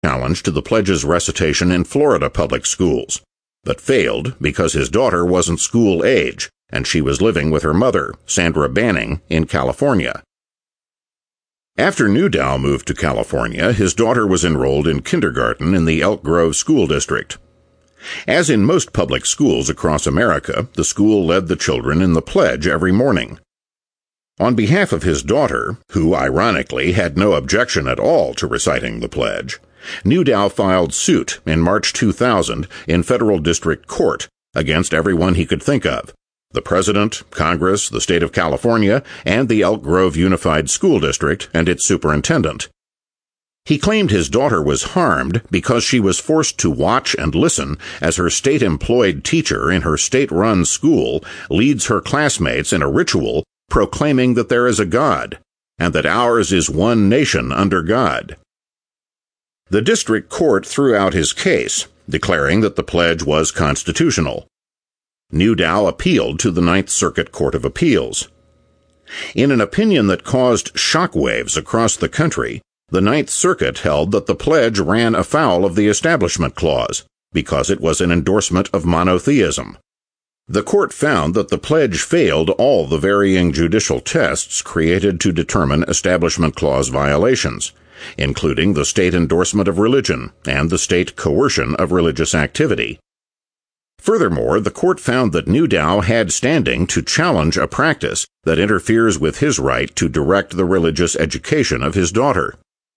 challenge to the pledge's recitation in Florida public schools, but failed because his daughter wasn't school age and she was living with her mother, Sandra Banning, in California. After Newdow moved to California, his daughter was enrolled in kindergarten in the Elk Grove School District. As in most public schools across America, the school led the children in the pledge every morning. On behalf of his daughter, who ironically had no objection at all to reciting the pledge, Newdow filed suit in March 2000 in federal district court against everyone he could think of: the President, Congress, the state of California, and the Elk Grove Unified School District and its superintendent. He claimed his daughter was harmed because she was forced to watch and listen as her state-employed teacher in her state-run school leads her classmates in a ritual proclaiming that there is a God, and that ours is one nation under God. The district court threw out his case, declaring that the pledge was constitutional. Newdow appealed to the Ninth Circuit Court of Appeals. In an opinion that caused shockwaves across the country, the Ninth Circuit held that the pledge ran afoul of the Establishment Clause because it was an endorsement of monotheism. The court found that the pledge failed all the varying judicial tests created to determine Establishment Clause violations, including the state endorsement of religion and the state coercion of religious activity. Furthermore, the court found that Newdow had standing to challenge a practice that interferes with his right to direct the religious education of his daughter.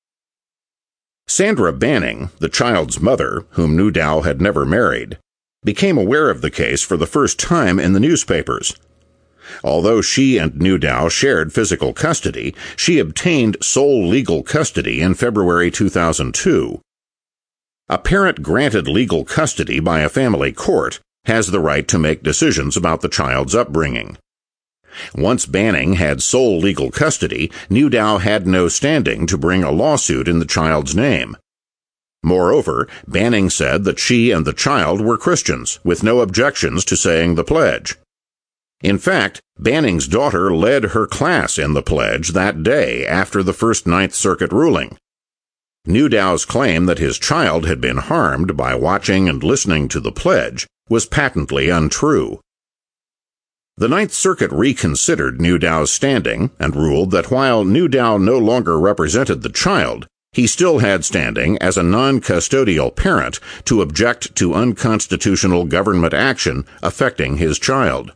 Sandra Banning, the child's mother, whom Newdow had never married, became aware of the case for the first time in the newspapers. Although she and Newdow shared physical custody, she obtained sole legal custody in February 2002. A parent granted legal custody by a family court has the right to make decisions about the child's upbringing. Once Banning had sole legal custody, Newdow had no standing to bring a lawsuit in the child's name. Moreover, Banning said that she and the child were Christians, with no objections to saying the pledge. In fact, Banning's daughter led her class in the pledge that day after the first Ninth Circuit ruling. Newdow's claim that his child had been harmed by watching and listening to the pledge was patently untrue. The Ninth Circuit reconsidered Newdow's standing and ruled that while Newdow no longer represented the child, he still had standing as a non-custodial parent to object to unconstitutional government action affecting his child.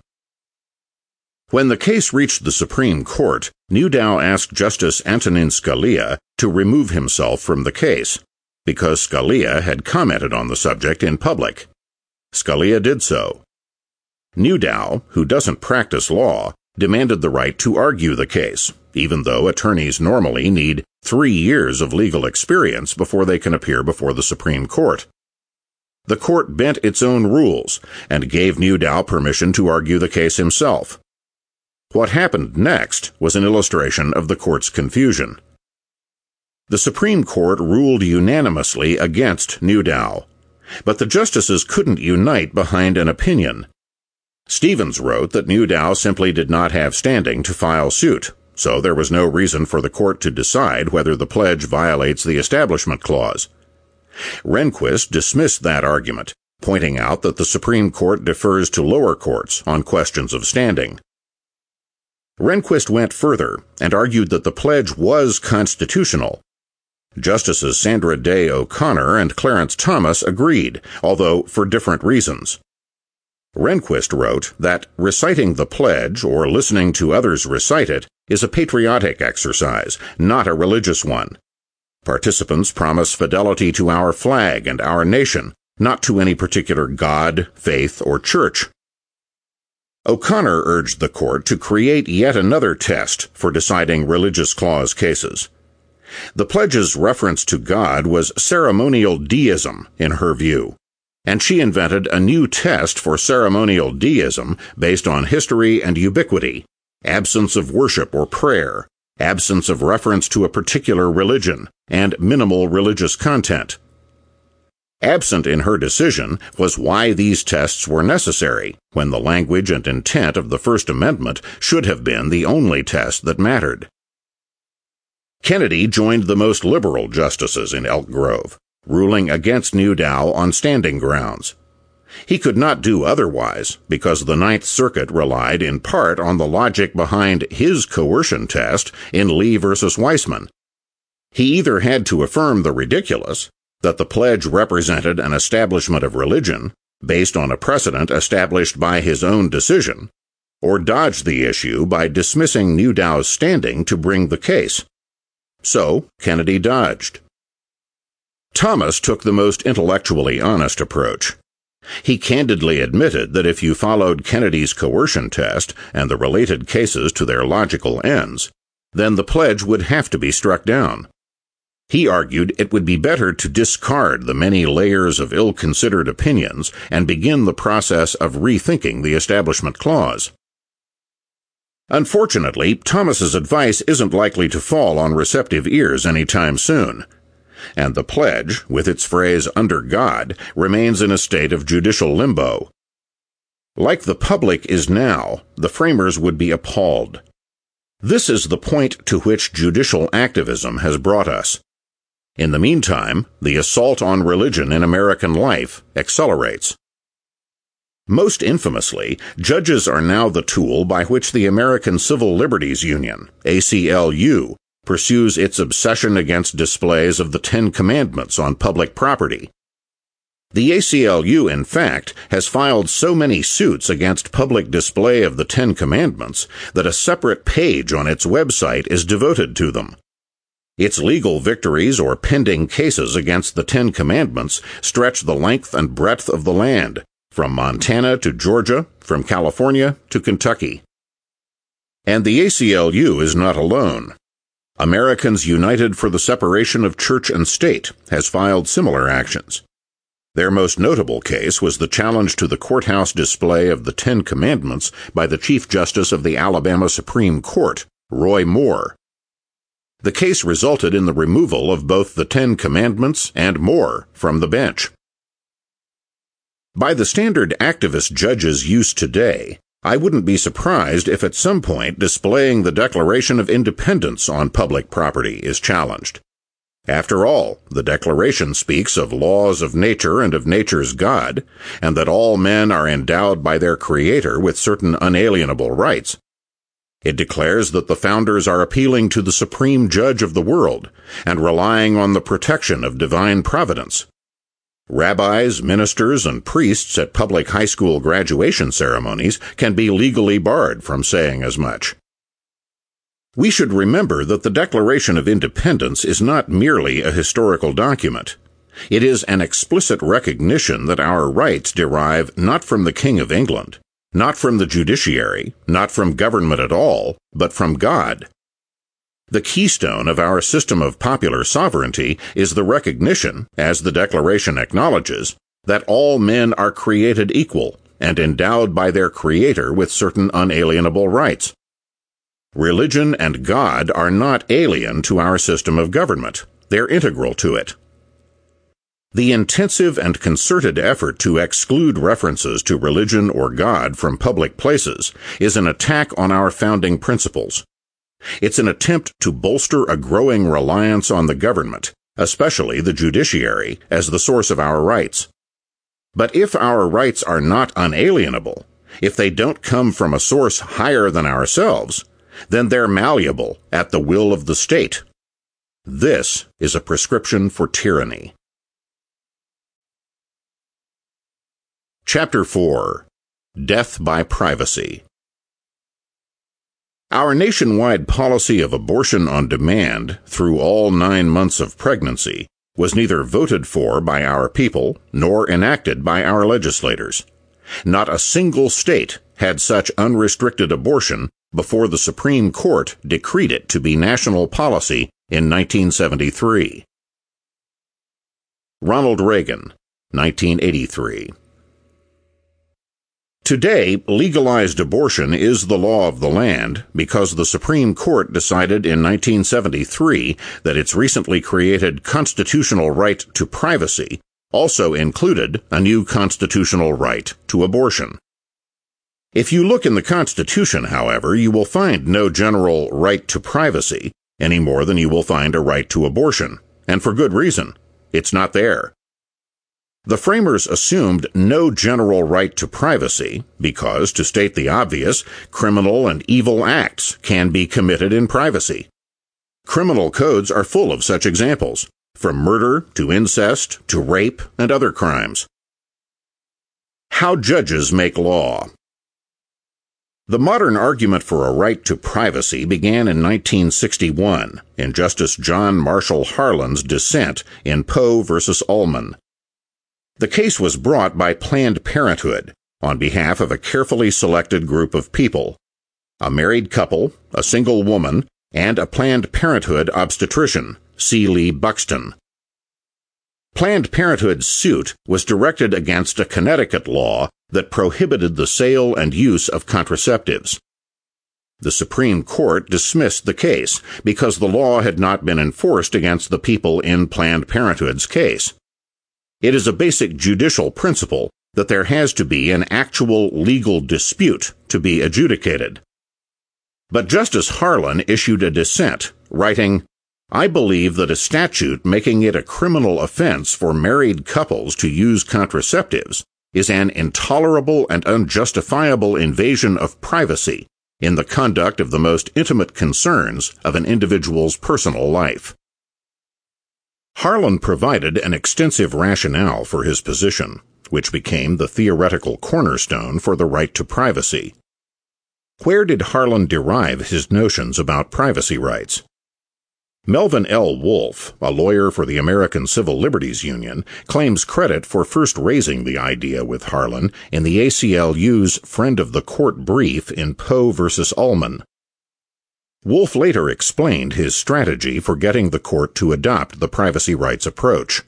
When the case reached the Supreme Court, Newdow asked Justice Antonin Scalia to remove himself from the case, because Scalia had commented on the subject in public. Scalia did so. Newdow, who doesn't practice law, demanded the right to argue the case, even though attorneys normally need 3 years of legal experience before they can appear before the Supreme Court. The court bent its own rules and gave Newdow permission to argue the case himself. What happened next was an illustration of the court's confusion. The Supreme Court ruled unanimously against Newdow, but the justices couldn't unite behind an opinion. Stevens wrote that Newdow simply did not have standing to file suit, so there was no reason for the court to decide whether the pledge violates the Establishment Clause. Rehnquist dismissed that argument, pointing out that the Supreme Court defers to lower courts on questions of standing. Rehnquist went further and argued that the pledge was constitutional. Justices Sandra Day O'Connor and Clarence Thomas agreed, although for different reasons. Rehnquist wrote that reciting the pledge or listening to others recite it is a patriotic exercise, not a religious one. Participants promise fidelity to our flag and our nation, not to any particular god, faith, or church. O'Connor urged the court to create yet another test for deciding religious clause cases. The pledge's reference to God was ceremonial deism, in her view, and she invented a new test for ceremonial deism based on history and ubiquity, absence of worship or prayer, absence of reference to a particular religion, and minimal religious content. Absent in her decision was why these tests were necessary, when the language and intent of the First Amendment should have been the only test that mattered. Kennedy joined the most liberal justices in Elk Grove, ruling against Newdow on standing grounds. He could not do otherwise because the Ninth Circuit relied in part on the logic behind his coercion test in Lee v. Weissman. He either had to affirm the ridiculous, that the pledge represented an establishment of religion based on a precedent established by his own decision, or dodge the issue by dismissing Newdow's standing to bring the case. So, Kennedy dodged. Thomas took the most intellectually honest approach. He candidly admitted that if you followed Kennedy's coercion test and the related cases to their logical ends, then the pledge would have to be struck down. He argued it would be better to discard the many layers of ill-considered opinions and begin the process of rethinking the Establishment Clause. Unfortunately, Thomas's advice isn't likely to fall on receptive ears anytime soon, and the pledge, with its phrase "under God," remains in a state of judicial limbo. Like the public is now, the framers would be appalled. This is the point to which judicial activism has brought us. In the meantime, the assault on religion in American life accelerates. Most infamously, judges are now the tool by which the American Civil Liberties Union, ACLU, pursues its obsession against displays of the Ten Commandments on public property. The ACLU, in fact, has filed so many suits against public display of the Ten Commandments that a separate page on its website is devoted to them. Its legal victories or pending cases against the Ten Commandments stretch the length and breadth of the land, from Montana to Georgia, from California to Kentucky. And the ACLU is not alone. Americans United for the Separation of Church and State has filed similar actions. Their most notable case was the challenge to the courthouse display of the Ten Commandments by the Chief Justice of the Alabama Supreme Court, Roy Moore. The case resulted in the removal of both the Ten Commandments and more from the bench. By the standard activist judges used today, I wouldn't be surprised if at some point displaying the Declaration of Independence on public property is challenged. After all, the Declaration speaks of laws of nature and of nature's God, and that all men are endowed by their Creator with certain unalienable rights. It declares that the founders are appealing to the supreme judge of the world and relying on the protection of divine providence. Rabbis, ministers, and priests at public high school graduation ceremonies can be legally barred from saying as much. We should remember that the Declaration of Independence is not merely a historical document. It is an explicit recognition that our rights derive not from the King of England, not from the judiciary, not from government at all, but from God. The keystone of our system of popular sovereignty is the recognition, as the Declaration acknowledges, that all men are created equal and endowed by their Creator with certain unalienable rights. Religion and God are not alien to our system of government. They're integral to it. The intensive and concerted effort to exclude references to religion or God from public places is an attack on our founding principles. It's an attempt to bolster a growing reliance on the government, especially the judiciary, as the source of our rights. But if our rights are not unalienable, if they don't come from a source higher than ourselves, then they're malleable at the will of the state. This is a prescription for tyranny. Chapter 4. Death by Privacy. Our nationwide policy of abortion on demand through all 9 months of pregnancy was neither voted for by our people nor enacted by our legislators. Not a single state had such unrestricted abortion before the Supreme Court decreed it to be national policy in 1973. Ronald Reagan, 1983. Today, legalized abortion is the law of the land because the Supreme Court decided in 1973 that its recently created constitutional right to privacy also included a new constitutional right to abortion. If you look in the Constitution, however, you will find no general right to privacy any more than you will find a right to abortion, and for good reason. It's not there. The framers assumed no general right to privacy because, to state the obvious, criminal and evil acts can be committed in privacy. Criminal codes are full of such examples, from murder to incest to rape and other crimes. How judges make law. The modern argument for a right to privacy began in 1961 in Justice John Marshall Harlan's dissent in Poe v. Ullman. The case was brought by Planned Parenthood on behalf of a carefully selected group of people, a married couple, a single woman, and a Planned Parenthood obstetrician, C. Lee Buxton. Planned Parenthood's suit was directed against a Connecticut law that prohibited the sale and use of contraceptives. The Supreme Court dismissed the case because the law had not been enforced against the people in Planned Parenthood's case. It is a basic judicial principle that there has to be an actual legal dispute to be adjudicated. But Justice Harlan issued a dissent, writing, "I believe that a statute making it a criminal offense for married couples to use contraceptives is an intolerable and unjustifiable invasion of privacy in the conduct of the most intimate concerns of an individual's personal life." Harlan provided an extensive rationale for his position, which became the theoretical cornerstone for the right to privacy. Where did Harlan derive his notions about privacy rights? Melvin L. Wolfe, a lawyer for the American Civil Liberties Union, claims credit for first raising the idea with Harlan in the ACLU's Friend of the Court brief in Poe v. Ullman. Wolfe later explained his strategy for getting the court to adopt the privacy rights approach.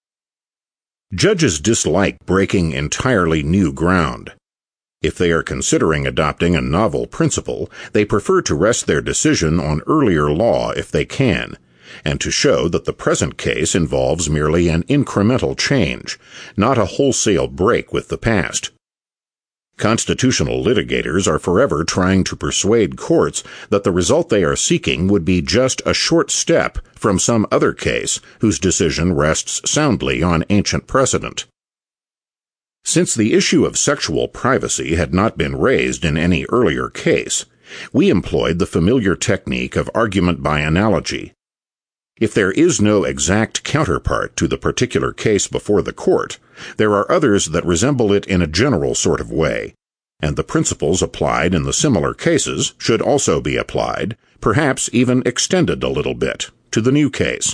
Judges dislike breaking entirely new ground. If they are considering adopting a novel principle, they prefer to rest their decision on earlier law if they can, and to show that the present case involves merely an incremental change, not a wholesale break with the past. Constitutional litigators are forever trying to persuade courts that the result they are seeking would be just a short step from some other case whose decision rests soundly on ancient precedent. Since the issue of sexual privacy had not been raised in any earlier case, we employed the familiar technique of argument by analogy. If there is no exact counterpart to the particular case before the court, there are others that resemble it in a general sort of way, and the principles applied in the similar cases should also be applied, perhaps even extended a little bit, to the new case.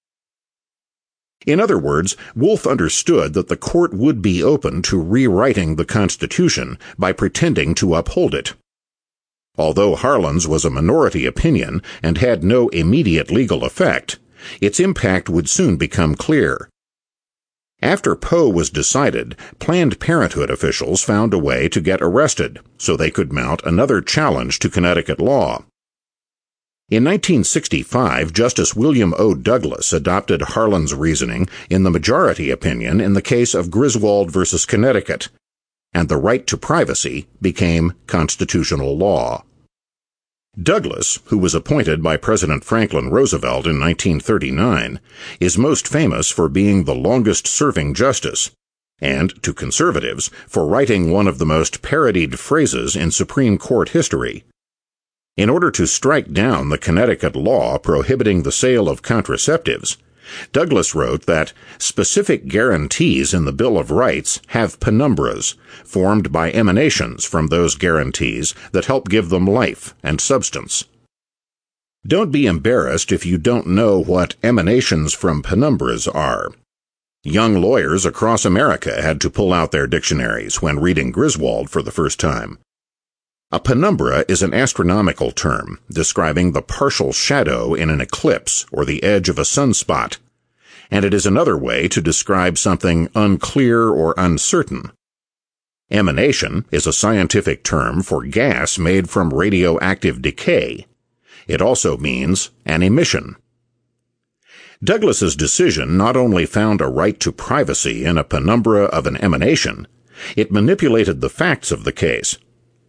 In other words, Wolfe understood that the court would be open to rewriting the Constitution by pretending to uphold it. Although Harlan's was a minority opinion and had no immediate legal effect, its impact would soon become clear. After Poe was decided, Planned Parenthood officials found a way to get arrested so they could mount another challenge to Connecticut law. In 1965, Justice William O. Douglas adopted Harlan's reasoning in the majority opinion in the case of Griswold v. Connecticut, and the right to privacy became constitutional law. Douglas, who was appointed by President Franklin Roosevelt in 1939, is most famous for being the longest-serving justice, and, to conservatives, for writing one of the most parodied phrases in Supreme Court history. In order to strike down the Connecticut law prohibiting the sale of contraceptives, Douglas wrote that specific guarantees in the Bill of Rights have penumbras, formed by emanations from those guarantees that help give them life and substance. Don't be embarrassed if you don't know what emanations from penumbras are. Young lawyers across America had to pull out their dictionaries when reading Griswold for the first time. A penumbra is an astronomical term describing the partial shadow in an eclipse or the edge of a sunspot, and it is another way to describe something unclear or uncertain. Emanation is a scientific term for gas made from radioactive decay. It also means an emission. Douglas's decision not only found a right to privacy in a penumbra of an emanation, it manipulated the facts of the case.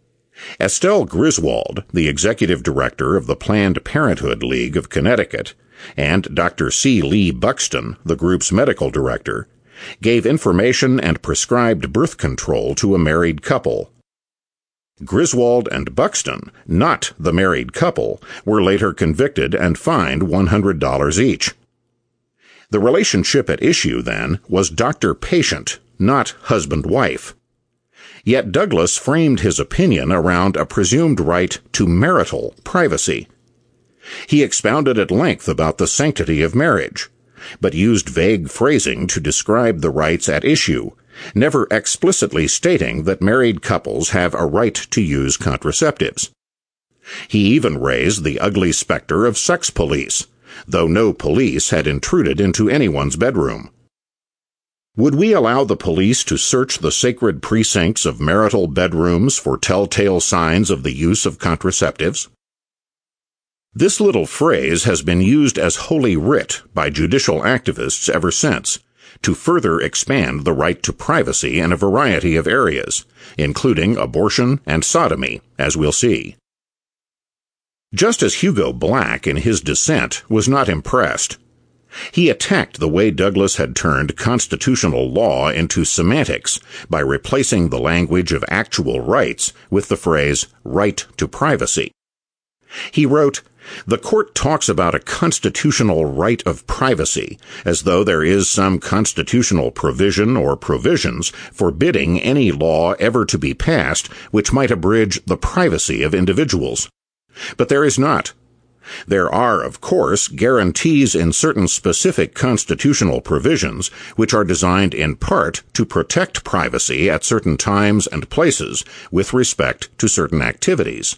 Estelle Griswold, the executive director of the Planned Parenthood League of Connecticut, and Dr. C. Lee Buxton, the group's medical director, gave information and prescribed birth control to a married couple. Griswold and Buxton, not the married couple, were later convicted and fined $100 each. The relationship at issue, then, was doctor-patient, not husband-wife. Yet Douglas framed his opinion around a presumed right to marital privacy. He expounded at length about the sanctity of marriage, but used vague phrasing to describe the rights at issue, never explicitly stating that married couples have a right to use contraceptives. He even raised the ugly specter of sex police, though no police had intruded into anyone's bedroom. Would we allow the police to search the sacred precincts of marital bedrooms for telltale signs of the use of contraceptives? This little phrase has been used as holy writ by judicial activists ever since, to further expand the right to privacy in a variety of areas, including abortion and sodomy, as we'll see. Justice Hugo Black, in his dissent, was not impressed. He attacked the way Douglas had turned constitutional law into semantics by replacing the language of actual rights with the phrase right to privacy. He wrote, "The court talks about a constitutional right of privacy, as though there is some constitutional provision or provisions forbidding any law ever to be passed which might abridge the privacy of individuals. But there is not. There are, of course, guarantees in certain specific constitutional provisions which are designed in part to protect privacy at certain times and places with respect to certain activities."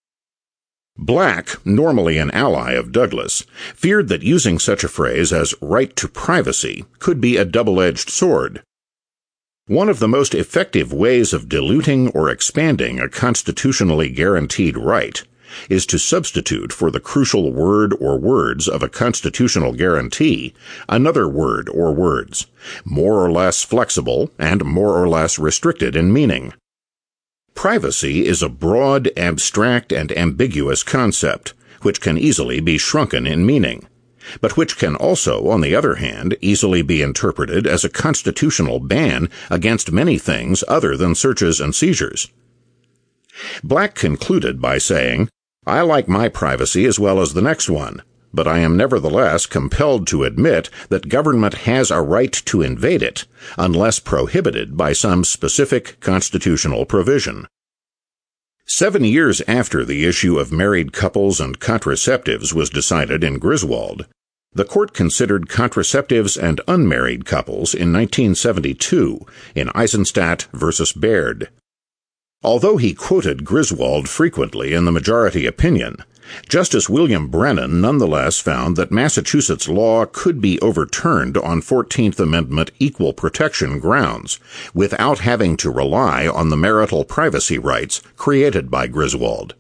Black, normally an ally of Douglas, feared that using such a phrase as right to privacy could be a double-edged sword. One of the most effective ways of diluting or expanding a constitutionally guaranteed right is to substitute for the crucial word or words of a constitutional guarantee another word or words, more or less flexible and more or less restricted in meaning. Privacy is a broad, abstract, and ambiguous concept, which can easily be shrunken in meaning, but which can also, on the other hand, easily be interpreted as a constitutional ban against many things other than searches and seizures. Black concluded by saying, "I like my privacy as well as the next one, but I am nevertheless compelled to admit that government has a right to invade it, unless prohibited by some specific constitutional provision." 7 years after the issue of married couples and contraceptives was decided in Griswold, the court considered contraceptives and unmarried couples in 1972 in Eisenstadt v. Baird. Although he quoted Griswold frequently in the majority opinion, Justice William Brennan nonetheless found that Massachusetts law could be overturned on 14th Amendment equal protection grounds without having to rely on the marital privacy rights created by Griswold.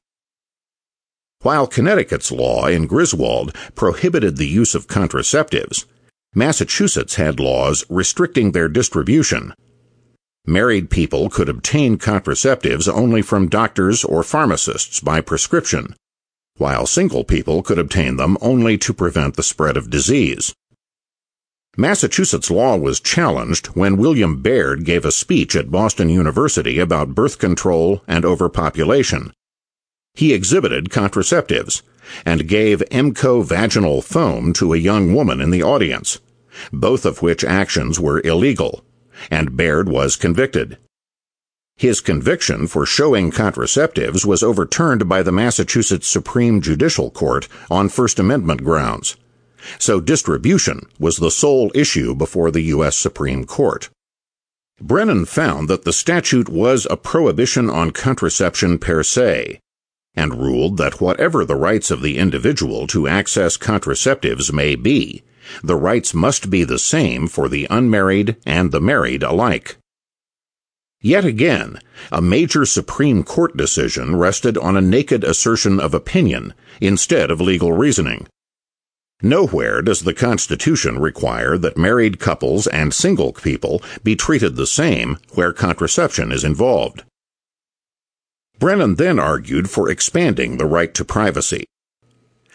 While Connecticut's law in Griswold prohibited the use of contraceptives, Massachusetts had laws restricting their distribution. Married people could obtain contraceptives only from doctors or pharmacists by prescription, while single people could obtain them only to prevent the spread of disease. Massachusetts law was challenged when William Baird gave a speech at Boston University about birth control and overpopulation. He exhibited contraceptives and gave Emco vaginal foam to a young woman in the audience, both of which actions were illegal, and Baird was convicted. His conviction for showing contraceptives was overturned by the Massachusetts Supreme Judicial Court on First Amendment grounds, so distribution was the sole issue before the U.S. Supreme Court. Brennan found that the statute was a prohibition on contraception per se, and ruled that whatever the rights of the individual to access contraceptives may be, the rights must be the same for the unmarried and the married alike. Yet again, a major Supreme Court decision rested on a naked assertion of opinion instead of legal reasoning. Nowhere does the Constitution require that married couples and single people be treated the same where contraception is involved. Brennan then argued for expanding the right to privacy.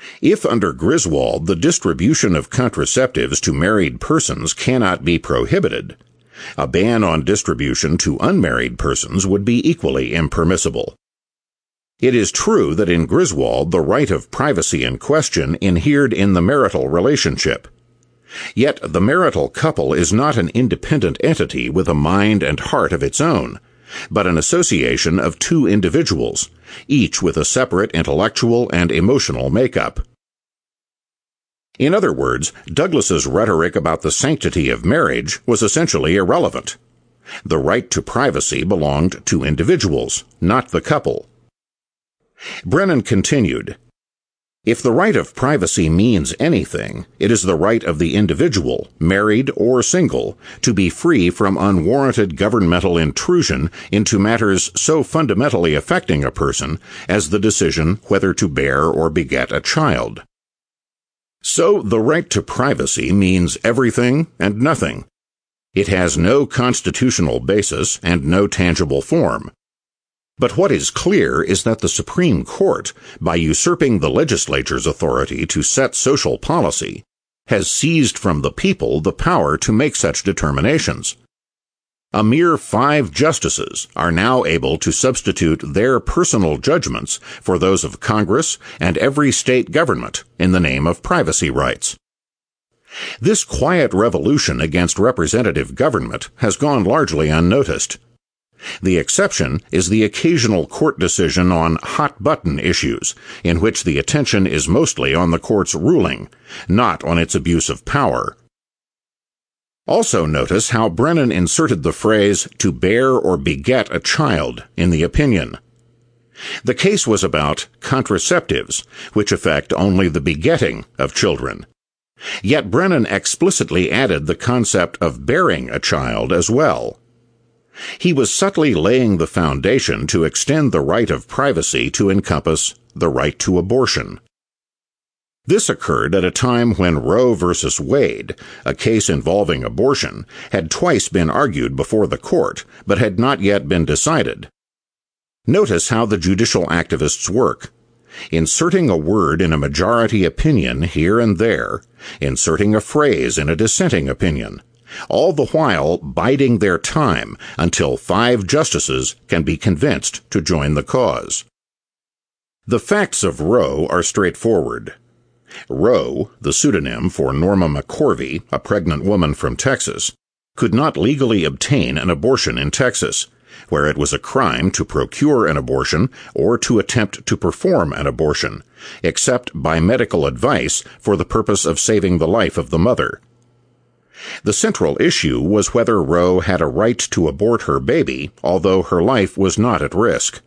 If under Griswold the distribution of contraceptives to married persons cannot be prohibited, a ban on distribution to unmarried persons would be equally impermissible. It is true that in Griswold the right of privacy in question inhered in the marital relationship. Yet the marital couple is not an independent entity with a mind and heart of its own, but an association of two individuals, each with a separate intellectual and emotional makeup. In other words, Douglas's rhetoric about the sanctity of marriage was essentially irrelevant. The right to privacy belonged to individuals, not the couple. Brennan continued, "If the right of privacy means anything, it is the right of the individual, married or single, to be free from unwarranted governmental intrusion into matters so fundamentally affecting a person as the decision whether to bear or beget a child." So the right to privacy means everything and nothing. It has no constitutional basis and no tangible form. But what is clear is that the Supreme Court, by usurping the legislature's authority to set social policy, has seized from the people the power to make such determinations. A mere 5 justices are now able to substitute their personal judgments for those of Congress and every state government in the name of privacy rights. This quiet revolution against representative government has gone largely unnoticed. The exception is the occasional court decision on hot-button issues, in which the attention is mostly on the court's ruling, not on its abuse of power. Also notice how Brennan inserted the phrase, "to bear or beget a child," in the opinion. The case was about contraceptives, which affect only the begetting of children. Yet Brennan explicitly added the concept of bearing a child as well. He was subtly laying the foundation to extend the right of privacy to encompass the right to abortion. This occurred at a time when Roe v. Wade, a case involving abortion, had twice been argued before the court, but had not yet been decided. Notice how the judicial activists work. Inserting a word in a majority opinion here and there, inserting a phrase in a dissenting opinion, all the while biding their time until 5 justices can be convinced to join the cause. The facts of Roe are straightforward. Roe, the pseudonym for Norma McCorvey, a pregnant woman from Texas, could not legally obtain an abortion in Texas, where it was a crime to procure an abortion or to attempt to perform an abortion, except by medical advice for the purpose of saving the life of the mother. The central issue was whether Roe had a right to abort her baby, although her life was not at risk.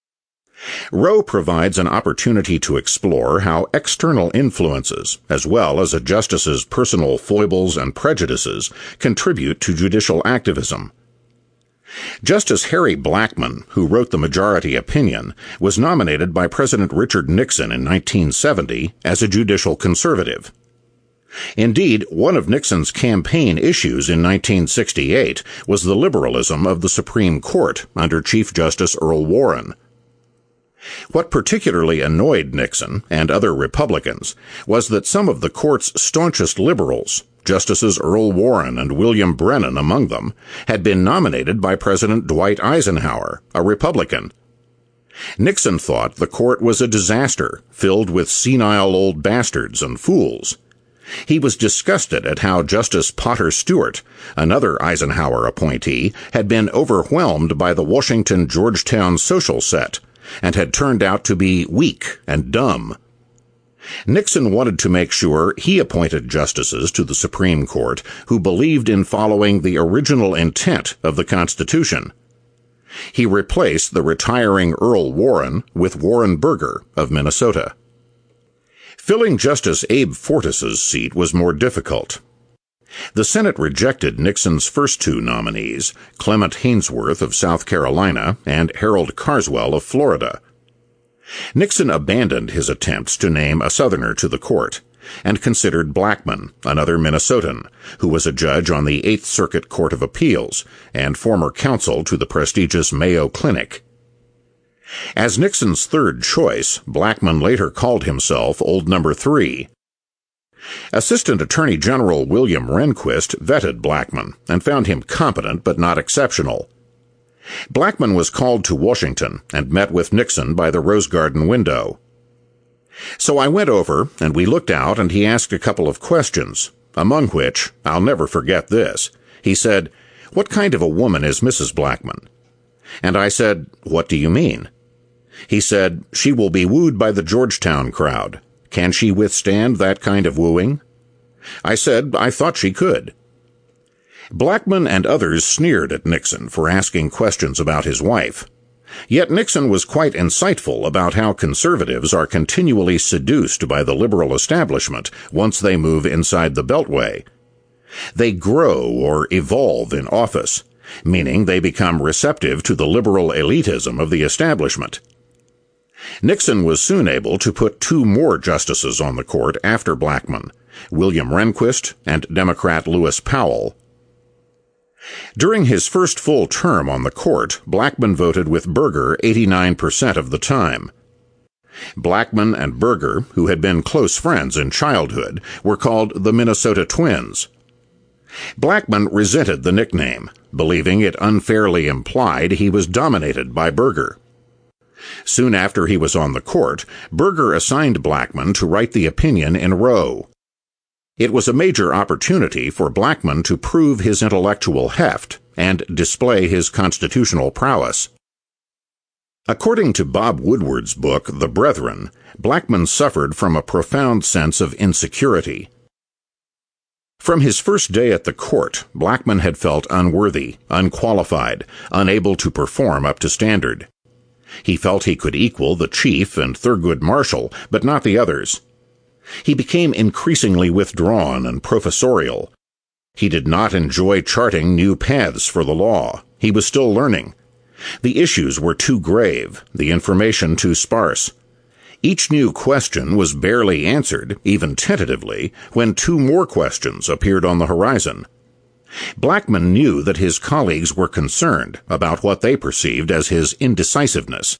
Roe provides an opportunity to explore how external influences, as well as a justice's personal foibles and prejudices, contribute to judicial activism. Justice Harry Blackmun, who wrote the majority opinion, was nominated by President Richard Nixon in 1970 as a judicial conservative. Indeed, one of Nixon's campaign issues in 1968 was the liberalism of the Supreme Court under Chief Justice Earl Warren. What particularly annoyed Nixon and other Republicans was that some of the court's staunchest liberals, Justices Earl Warren and William Brennan among them, had been nominated by President Dwight Eisenhower, a Republican. Nixon thought the court was a disaster, filled with senile old bastards and fools. He was disgusted at how Justice Potter Stewart, another Eisenhower appointee, had been overwhelmed by the Washington-Georgetown social set, and had turned out to be weak and dumb. Nixon wanted to make sure he appointed justices to the Supreme Court who believed in following the original intent of the Constitution. He replaced the retiring Earl Warren with Warren Burger of Minnesota. Filling Justice Abe Fortas's seat was more difficult. The Senate rejected Nixon's first 2 nominees, Clement Haynsworth of South Carolina and Harold Carswell of Florida. Nixon abandoned his attempts to name a Southerner to the court and considered Blackmun, another Minnesotan, who was a judge on the 8th Circuit Court of Appeals and former counsel to the prestigious Mayo Clinic. As Nixon's third choice, Blackmun later called himself Old Number 3. Assistant Attorney General William Rehnquist vetted Blackmun and found him competent but not exceptional. Blackmun was called to Washington and met with Nixon by the Rose Garden window. So I went over, and we looked out, and he asked a couple of questions, among which, I'll never forget this. He said, "What kind of a woman is Mrs. Blackmun?" And I said, "What do you mean?" He said, "She will be wooed by the Georgetown crowd. Can she withstand that kind of wooing?" I said I thought she could. Blackmun and others sneered at Nixon for asking questions about his wife. Yet Nixon was quite insightful about how conservatives are continually seduced by the liberal establishment once they move inside the Beltway. They grow or evolve in office, meaning they become receptive to the liberal elitism of the establishment. Nixon was soon able to put two more justices on the court after Blackmun, William Rehnquist and Democrat Lewis Powell. During his first full term on the court, Blackmun voted with Burger 89% of the time. Blackmun and Burger, who had been close friends in childhood, were called the Minnesota Twins. Blackmun resented the nickname, believing it unfairly implied he was dominated by Burger. Soon after he was on the court, Burger assigned Blackmun to write the opinion in Roe. It was a major opportunity for Blackmun to prove his intellectual heft and display his constitutional prowess. According to Bob Woodward's book, The Brethren, Blackmun suffered from a profound sense of insecurity. From his first day at the court, Blackmun had felt unworthy, unqualified, unable to perform up to standard. He felt he could equal the chief and Thurgood Marshall, but not the others. He became increasingly withdrawn and professorial. He did not enjoy charting new paths for the law. He was still learning. The issues were too grave, the information too sparse. Each new question was barely answered, even tentatively, when two more questions appeared on the horizon. Blackmun knew that his colleagues were concerned about what they perceived as his indecisiveness.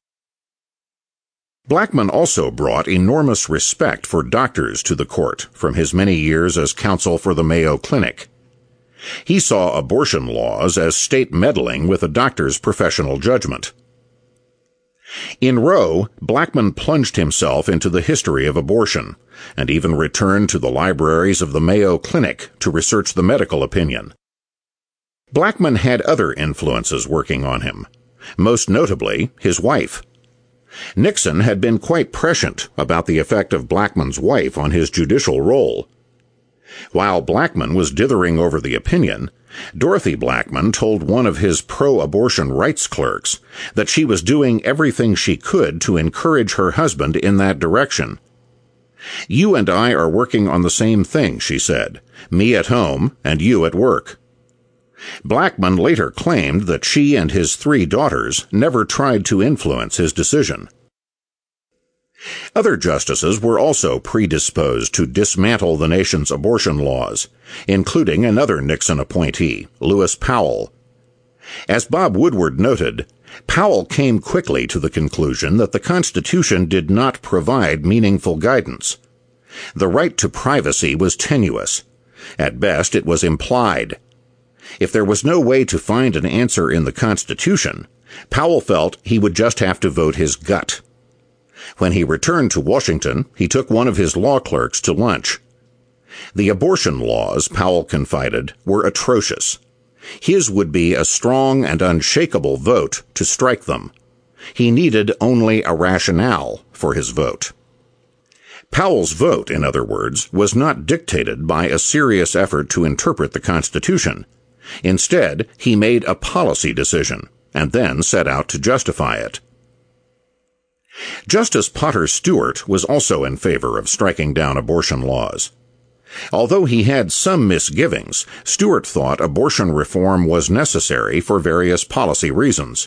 Blackmun also brought enormous respect for doctors to the court from his many years as counsel for the Mayo Clinic. He saw abortion laws as state meddling with a doctor's professional judgment. In Roe, Blackmun plunged himself into the history of abortion, and even returned to the libraries of the Mayo Clinic to research the medical opinion. Blackmun had other influences working on him, most notably his wife. Nixon had been quite prescient about the effect of Blackmun's wife on his judicial role. While Blackmun was dithering over the opinion, Dorothy Blackmun told one of his pro-abortion rights clerks that she was doing everything she could to encourage her husband in that direction. "You and I are working on the same thing," she said, "me at home and you at work." Blackmun later claimed that she and his 3 daughters never tried to influence his decision. Other justices were also predisposed to dismantle the nation's abortion laws, including another Nixon appointee, Lewis Powell. As Bob Woodward noted, Powell came quickly to the conclusion that the Constitution did not provide meaningful guidance. The right to privacy was tenuous. At best, it was implied. If there was no way to find an answer in the Constitution, Powell felt he would just have to vote his gut. When he returned to Washington, he took one of his law clerks to lunch. The abortion laws, Powell confided, were atrocious. His would be a strong and unshakable vote to strike them. He needed only a rationale for his vote. Powell's vote, in other words, was not dictated by a serious effort to interpret the Constitution. Instead, he made a policy decision, and then set out to justify it. Justice Potter Stewart was also in favor of striking down abortion laws. Although he had some misgivings, Stewart thought abortion reform was necessary for various policy reasons.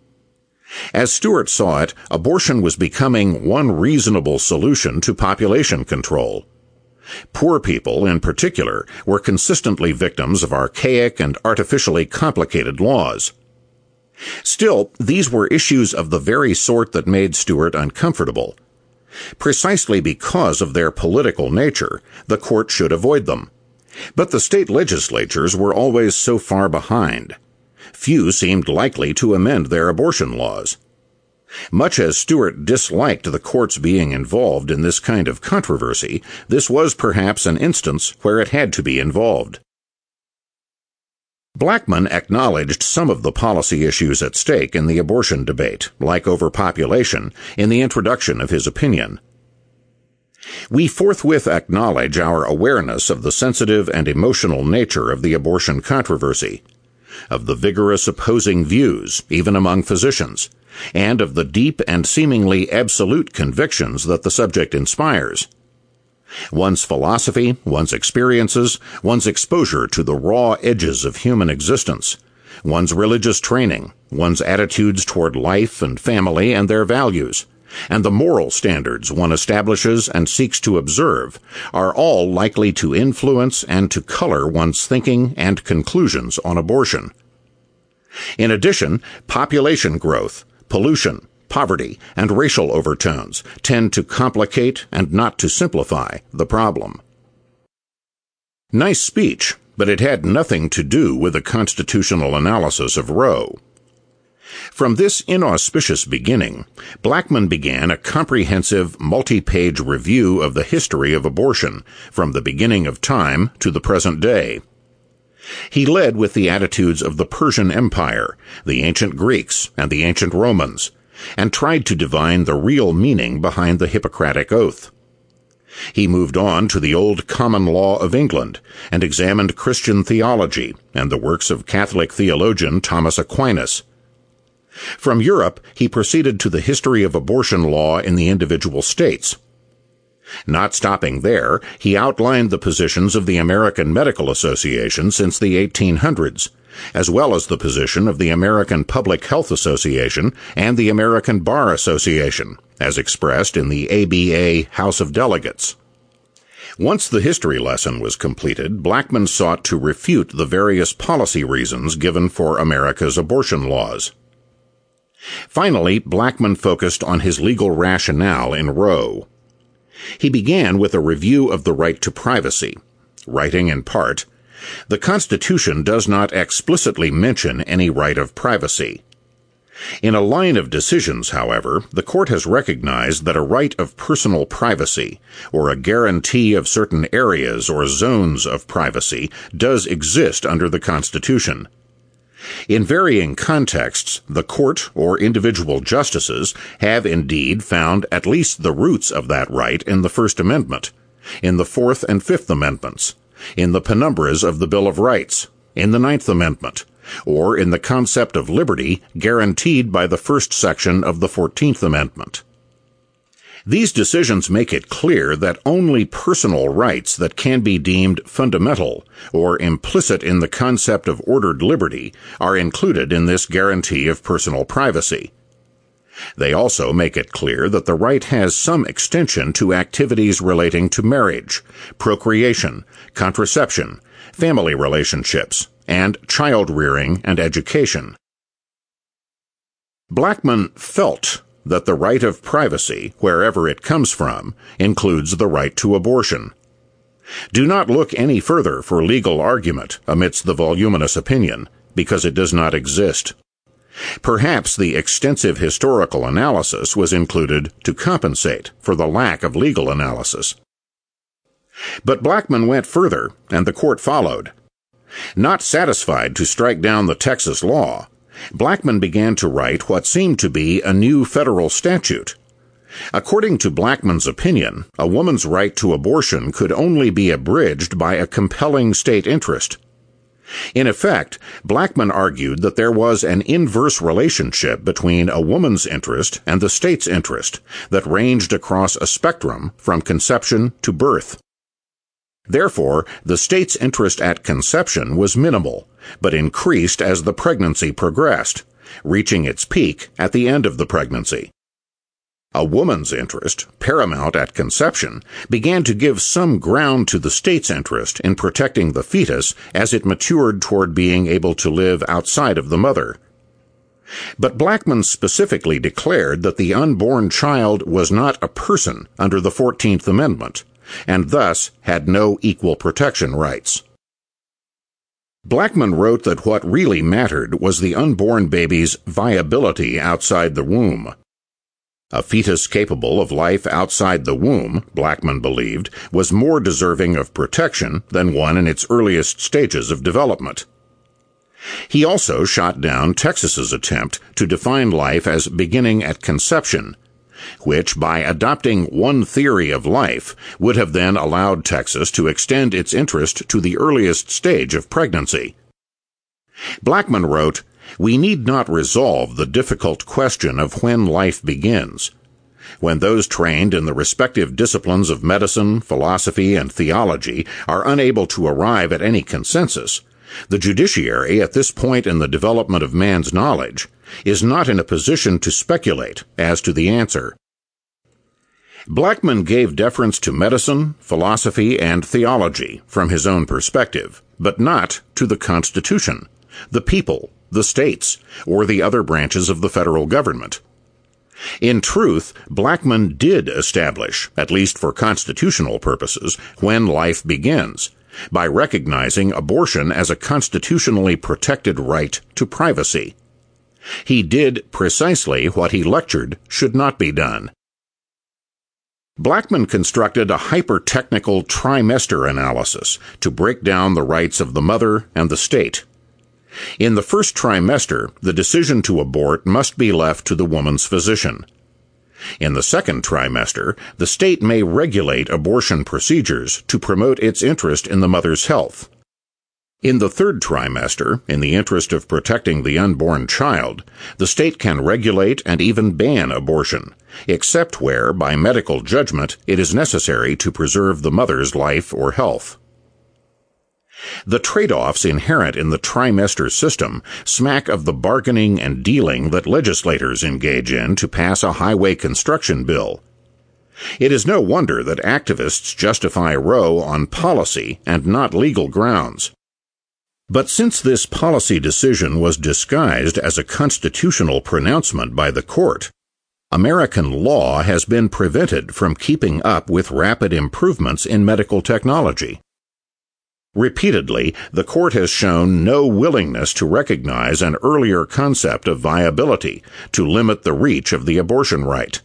As Stewart saw it, abortion was becoming one reasonable solution to population control. Poor people, in particular, were consistently victims of archaic and artificially complicated laws. Still, these were issues of the very sort that made Stuart uncomfortable. Precisely because of their political nature, the court should avoid them. But the state legislatures were always so far behind. Few seemed likely to amend their abortion laws. Much as Stuart disliked the courts being involved in this kind of controversy, this was perhaps an instance where it had to be involved. Blackmun acknowledged some of the policy issues at stake in the abortion debate, like overpopulation, in the introduction of his opinion. We forthwith acknowledge our awareness of the sensitive and emotional nature of the abortion controversy, of the vigorous opposing views, even among physicians, and of the deep and seemingly absolute convictions that the subject inspires. One's philosophy, one's experiences, one's exposure to the raw edges of human existence, one's religious training, one's attitudes toward life and family and their values, and the moral standards one establishes and seeks to observe are all likely to influence and to color one's thinking and conclusions on abortion. In addition, population growth, pollution, poverty, and racial overtones tend to complicate and not to simplify the problem. Nice speech, but it had nothing to do with a constitutional analysis of Roe. From this inauspicious beginning, Blackmun began a comprehensive, multi-page review of the history of abortion from the beginning of time to the present day. He led with the attitudes of the Persian Empire, the ancient Greeks, and the ancient Romans, and tried to divine the real meaning behind the Hippocratic Oath. He moved on to the old common law of England and examined Christian theology and the works of Catholic theologian Thomas Aquinas. From Europe, he proceeded to the history of abortion law in the individual states. Not stopping there, he outlined the positions of the American Medical Association since the 1800s, as well as the position of the American Public Health Association and the American Bar Association, as expressed in the ABA House of Delegates. Once the history lesson was completed, Blackmun sought to refute the various policy reasons given for America's abortion laws. Finally, Blackmun focused on his legal rationale in Roe. He began with a review of the right to privacy, writing in part, "The Constitution does not explicitly mention any right of privacy. In a line of decisions, however, the court has recognized that a right of personal privacy, or a guarantee of certain areas or zones of privacy, does exist under the Constitution. In varying contexts, the court or individual justices have indeed found at least the roots of that right in the First Amendment, in the Fourth and Fifth Amendments, in the penumbras of the Bill of Rights, in the Ninth Amendment, or in the concept of liberty guaranteed by the first section of the 14th Amendment. These decisions make it clear that only personal rights that can be deemed fundamental or implicit in the concept of ordered liberty are included in this guarantee of personal privacy. They also make it clear that the right has some extension to activities relating to marriage, procreation, contraception, family relationships, and child-rearing and education. Blackmun felt that the right of privacy, wherever it comes from, includes the right to abortion. Do not look any further for legal argument amidst the voluminous opinion, because it does not exist. Perhaps the extensive historical analysis was included to compensate for the lack of legal analysis. But Blackmun went further, and the court followed. Not satisfied to strike down the Texas law, Blackmun began to write what seemed to be a new federal statute. According to Blackmun's opinion, a woman's right to abortion could only be abridged by a compelling state interest. In effect, Blackmun argued that there was an inverse relationship between a woman's interest and the state's interest that ranged across a spectrum from conception to birth. Therefore, the state's interest at conception was minimal, but increased as the pregnancy progressed, reaching its peak at the end of the pregnancy. A woman's interest, paramount at conception, began to give some ground to the state's interest in protecting the fetus as it matured toward being able to live outside of the mother. But Blackmun specifically declared that the unborn child was not a person under the 14th Amendment, and thus had no equal protection rights. Blackmun wrote that what really mattered was the unborn baby's viability outside the womb. A fetus capable of life outside the womb, Blackmun believed, was more deserving of protection than one in its earliest stages of development. He also shot down Texas's attempt to define life as beginning at conception, which, by adopting one theory of life, would have then allowed Texas to extend its interest to the earliest stage of pregnancy. Blackmun wrote, "We need not resolve the difficult question of when life begins. When those trained in the respective disciplines of medicine, philosophy, and theology are unable to arrive at any consensus, the judiciary, at this point in the development of man's knowledge, is not in a position to speculate as to the answer." Blackmun gave deference to medicine, philosophy, and theology from his own perspective, but not to the Constitution, the people, the states, or the other branches of the federal government. In truth, Blackmun did establish, at least for constitutional purposes, when life begins, by recognizing abortion as a constitutionally protected right to privacy. He did precisely what he lectured should not be done. Blackmun constructed a hyper-technical trimester analysis to break down the rights of the mother and the state. In the first trimester, the decision to abort must be left to the woman's physician. In the second trimester, the state may regulate abortion procedures to promote its interest in the mother's health. In the third trimester, in the interest of protecting the unborn child, the state can regulate and even ban abortion, except where, by medical judgment, it is necessary to preserve the mother's life or health. The trade-offs inherent in the trimester system smack of the bargaining and dealing that legislators engage in to pass a highway construction bill. It is no wonder that activists justify Roe on policy and not legal grounds. But since this policy decision was disguised as a constitutional pronouncement by the court, American law has been prevented from keeping up with rapid improvements in medical technology. Repeatedly, the court has shown no willingness to recognize an earlier concept of viability to limit the reach of the abortion right.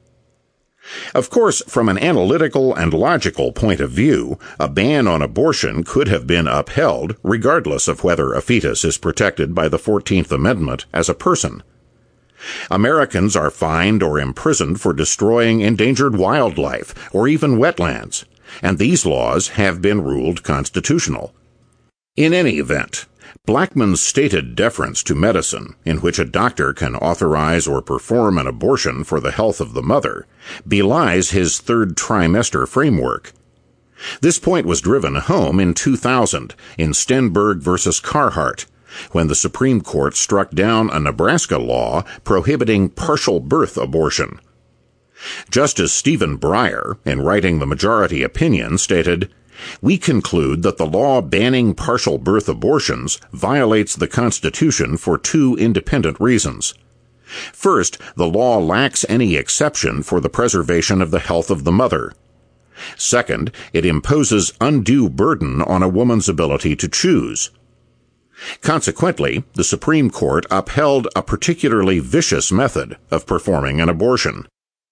Of course, from an analytical and logical point of view, a ban on abortion could have been upheld regardless of whether a fetus is protected by the 14th Amendment as a person. Americans are fined or imprisoned for destroying endangered wildlife or even wetlands, and these laws have been ruled constitutional. In any event, Blackmun's stated deference to medicine, in which a doctor can authorize or perform an abortion for the health of the mother, belies his third trimester framework. This point was driven home in 2000 in Stenberg v. Carhart, when the Supreme Court struck down a Nebraska law prohibiting partial birth abortion. Justice Stephen Breyer, in writing the majority opinion, stated, "We conclude that the law banning partial birth abortions violates the Constitution for two independent reasons. First, the law lacks any exception for the preservation of the health of the mother. Second, it imposes undue burden on a woman's ability to choose." Consequently, the Supreme Court upheld a particularly vicious method of performing an abortion.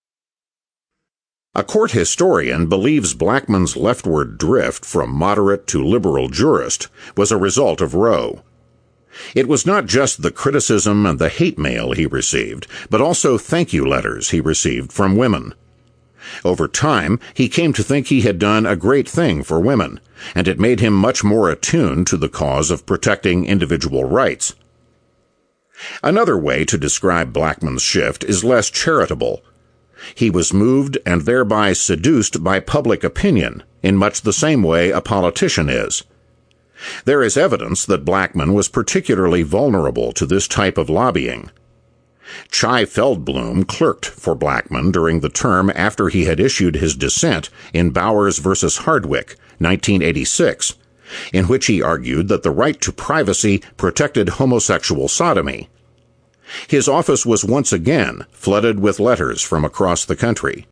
A court historian believes Blackmun's leftward drift from moderate to liberal jurist was a result of Roe. It was not just the criticism and the hate mail he received, but also thank-you letters he received from women. Over time, he came to think he had done a great thing for women, and it made him much more attuned to the cause of protecting individual rights. Another way to describe Blackmun's shift is less charitable. He was moved and thereby seduced by public opinion in much the same way a politician is. There is evidence that Blackmun was particularly vulnerable to this type of lobbying. Chai Feldblum clerked for Blackmun during the term after he had issued his dissent in Bowers v. Hardwick, 1986, in which he argued that the right to privacy protected homosexual sodomy. His office was once again flooded with letters from across the country.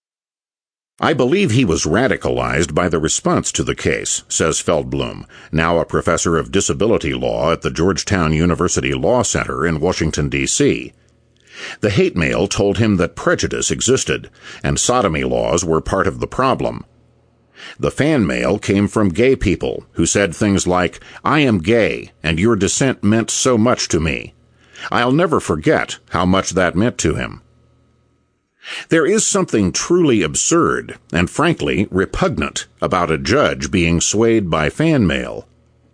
I believe he was radicalized by the response to the case, says Feldblum, now a professor of disability law at the Georgetown University Law Center in Washington, D.C. The hate mail told him that prejudice existed, and sodomy laws were part of the problem. The fan mail came from gay people who said things like, "I am gay, and your dissent meant so much to me. I'll never forget how much that meant to him." There is something truly absurd and frankly repugnant about a judge being swayed by fan mail.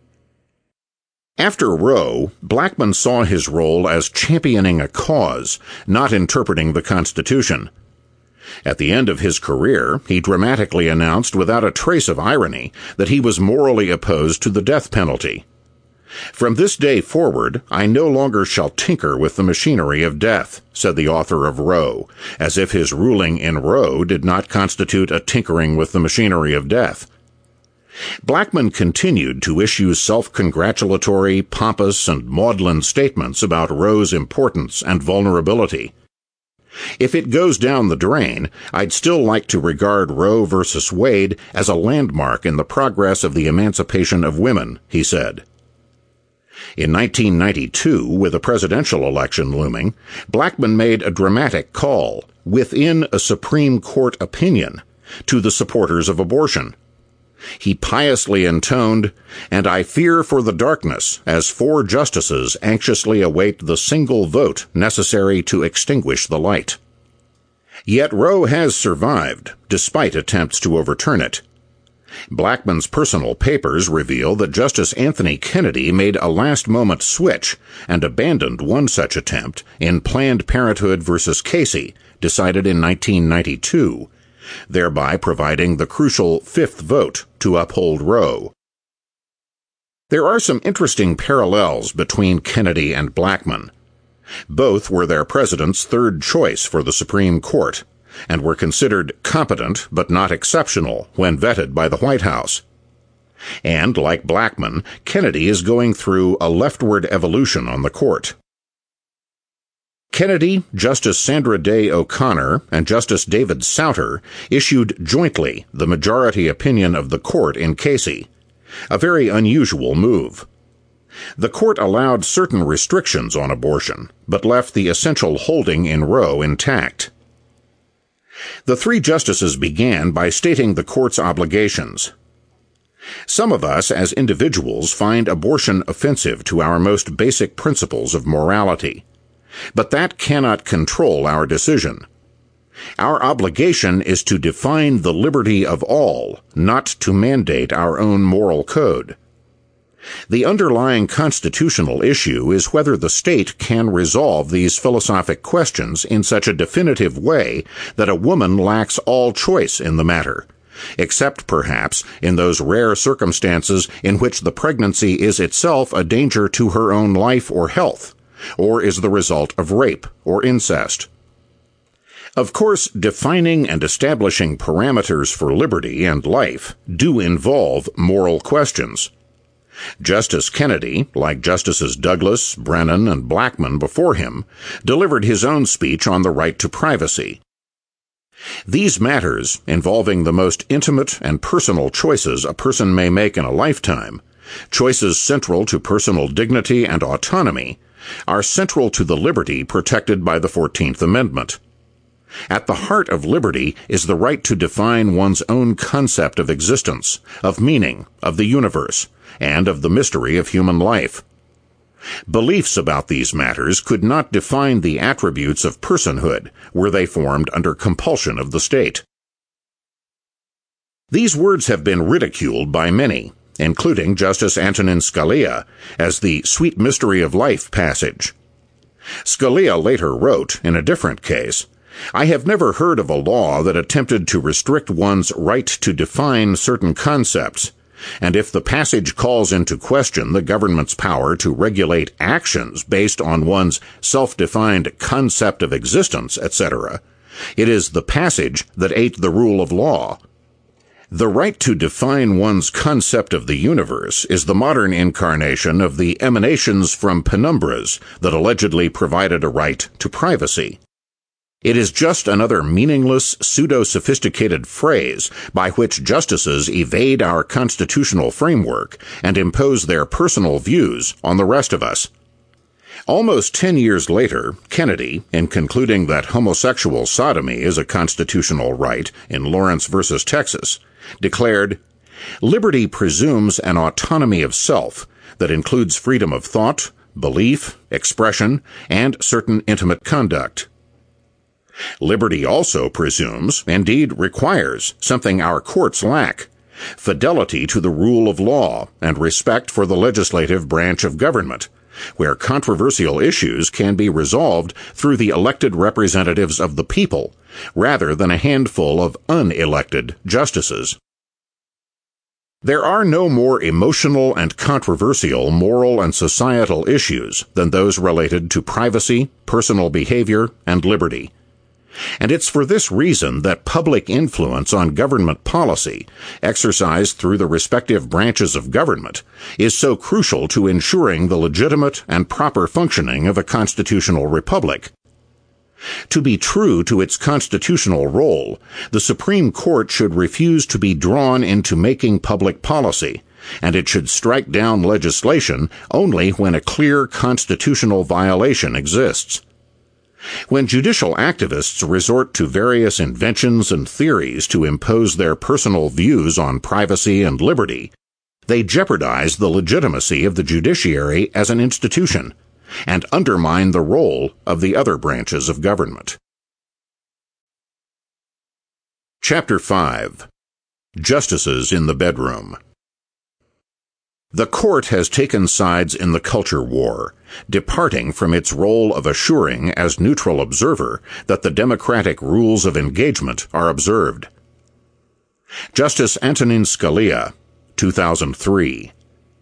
After Roe, Blackmun saw his role as championing a cause, not interpreting the Constitution. At the end of his career, he dramatically announced without a trace of irony that he was morally opposed to the death penalty. "From this day forward, I no longer shall tinker with the machinery of death," said the author of Roe, as if his ruling in Roe did not constitute a tinkering with the machinery of death. Blackmun continued to issue self-congratulatory, pompous, and maudlin statements about Roe's importance and vulnerability. "If it goes down the drain, I'd still like to regard Roe versus Wade as a landmark in the progress of the emancipation of women," he said. In 1992, with a presidential election looming, Blackmun made a dramatic call, within a Supreme Court opinion, to the supporters of abortion. He piously intoned, "And I fear for the darkness as 4 justices anxiously await the single vote necessary to extinguish the light." Yet Roe has survived, despite attempts to overturn it. Blackmun's personal papers reveal that Justice Anthony Kennedy made a last-moment switch and abandoned one such attempt in Planned Parenthood versus Casey, decided in 1992, thereby providing the crucial 5th vote to uphold Roe. There are some interesting parallels between Kennedy and Blackmun. Both were their president's 3rd choice for the Supreme Court, and were considered competent but not exceptional when vetted by the White House. And, like Blackmun, Kennedy is going through a leftward evolution on the court. Kennedy, Justice Sandra Day O'Connor, and Justice David Souter issued jointly the majority opinion of the court in Casey, a very unusual move. The court allowed certain restrictions on abortion, but left the essential holding in Roe intact. The 3 justices began by stating the court's obligations. "Some of us as individuals find abortion offensive to our most basic principles of morality, but that cannot control our decision. Our obligation is to define the liberty of all, not to mandate our own moral code. The underlying constitutional issue is whether the state can resolve these philosophic questions in such a definitive way that a woman lacks all choice in the matter, except perhaps in those rare circumstances in which the pregnancy is itself a danger to her own life or health, or is the result of rape or incest. Of course, defining and establishing parameters for liberty and life do involve moral questions. Justice Kennedy, like Justices Douglas, Brennan, and Blackmun before him, delivered his own speech on the right to privacy. These matters, involving the most intimate and personal choices a person may make in a lifetime, choices central to personal dignity and autonomy, are central to the liberty protected by the 14th Amendment. At the heart of liberty is the right to define one's own concept of existence, of meaning, of the universe, and of the mystery of human life. Beliefs about these matters could not define the attributes of personhood were they formed under compulsion of the state. These words have been ridiculed by many, including Justice Antonin Scalia, as the sweet mystery of life passage. Scalia later wrote, in a different case, "I have never heard of a law that attempted to restrict one's right to define certain concepts, and if the passage calls into question the government's power to regulate actions based on one's self-defined concept of existence, etc., it is the passage that ate the rule of law." The right to define one's concept of the universe is the modern incarnation of the emanations from penumbras that allegedly provided a right to privacy. It is just another meaningless, pseudo-sophisticated phrase by which justices evade our constitutional framework and impose their personal views on the rest of us. Almost 10 years later, Kennedy, in concluding that homosexual sodomy is a constitutional right in Lawrence v. Texas, declared, "Liberty presumes an autonomy of self that includes freedom of thought, belief, expression, and certain intimate conduct. Liberty also presumes, indeed requires, something our courts lack: fidelity to the rule of law and respect for the legislative branch of government, where controversial issues can be resolved through the elected representatives of the people, rather than a handful of unelected justices." There are no more emotional and controversial moral and societal issues than those related to privacy, personal behavior, and liberty. And it's for this reason that public influence on government policy, exercised through the respective branches of government, is so crucial to ensuring the legitimate and proper functioning of a constitutional republic. To be true to its constitutional role, the Supreme Court should refuse to be drawn into making public policy, and it should strike down legislation only when a clear constitutional violation exists. When judicial activists resort to various inventions and theories to impose their personal views on privacy and liberty, they jeopardize the legitimacy of the judiciary as an institution and undermine the role of the other branches of government. Chapter 5. Justices in the Bedroom. The court has taken sides in the culture war, departing from its role of assuring as neutral observer that the democratic rules of engagement are observed. Justice Antonin Scalia, 2003.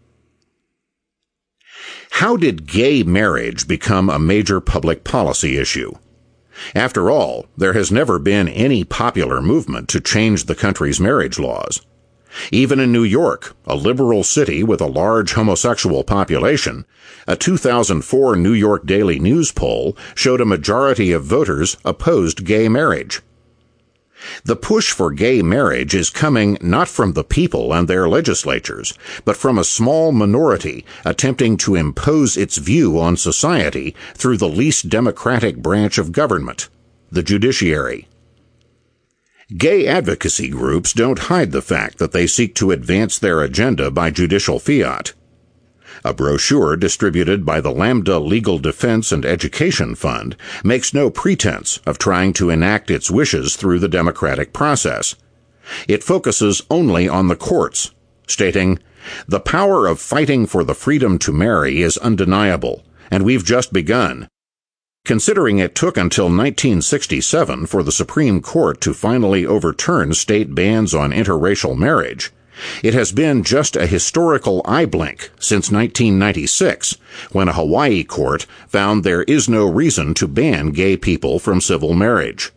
How did gay marriage become a major public policy issue? After all, there has never been any popular movement to change the country's marriage laws. Even in New York, a liberal city with a large homosexual population, a 2004 New York Daily News poll showed a majority of voters opposed gay marriage. The push for gay marriage is coming not from the people and their legislatures, but from a small minority attempting to impose its view on society through the least democratic branch of government, the judiciary. Gay advocacy groups don't hide the fact that they seek to advance their agenda by judicial fiat. A brochure distributed by the Lambda Legal Defense and Education Fund makes no pretense of trying to enact its wishes through the democratic process. It focuses only on the courts, stating, "The power of fighting for the freedom to marry is undeniable, and we've just begun." Considering it took until 1967 for the Supreme Court to finally overturn state bans on interracial marriage, it has been just a historical eye blink since 1996, when a Hawaii court found there is no reason to ban gay people from civil marriage.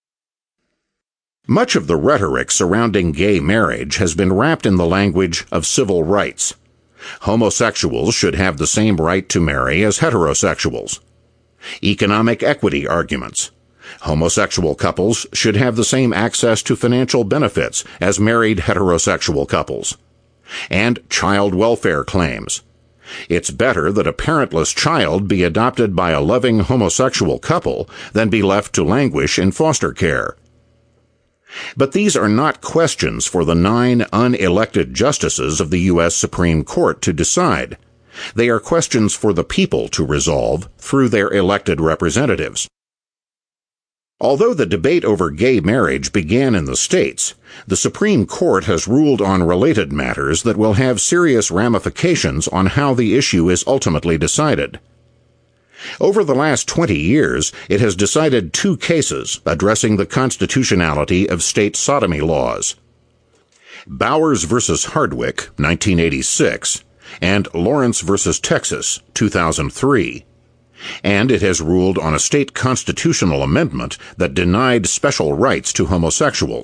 Much of the rhetoric surrounding gay marriage has been wrapped in the language of civil rights. Homosexuals should have the same right to marry as heterosexuals. Economic equity arguments. Homosexual couples should have the same access to financial benefits as married heterosexual couples. And child welfare claims. It's better that a parentless child be adopted by a loving homosexual couple than be left to languish in foster care. But these are not questions for the 9 unelected justices of the U.S. Supreme Court to decide. They are questions for the people to resolve through their elected representatives. Although the debate over gay marriage began in the states, the Supreme Court has ruled on related matters that will have serious ramifications on how the issue is ultimately decided. Over the last 20 years, it has decided 2 cases addressing the constitutionality of state sodomy laws. Bowers v. Hardwick, 1986, and Lawrence v. Texas, 2003. And it has ruled on a state constitutional amendment that denied special rights to homosexuals,